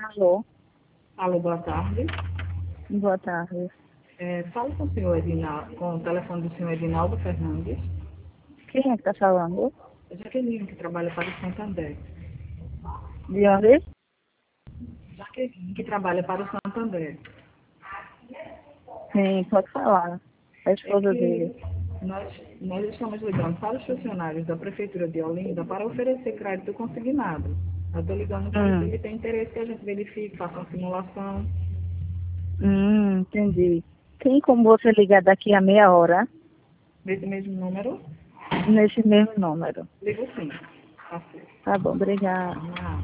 Alô, Alô, boa tarde. boa tarde. Falo com o senhor Edinaldo, com o telefone do senhor Edinaldo Fernandes. Quem é que está falando? É Jaqueline, que trabalha para o Santander. De onde? Jaqueline, que trabalha para o Santander. Sim, pode falar. É a É esposa dele. que nós estamos ligando para os funcionários da Prefeitura de Olinda para oferecer crédito consignado. Eu estou ligando para ver se Hum, ele tem interesse que a gente verifique, faça uma simulação. entendi. Tem como você ligar daqui a meia hora Nesse mesmo número, nesse mesmo número? ligo sim. Tá certo. Tá bom, obrigada. Nada.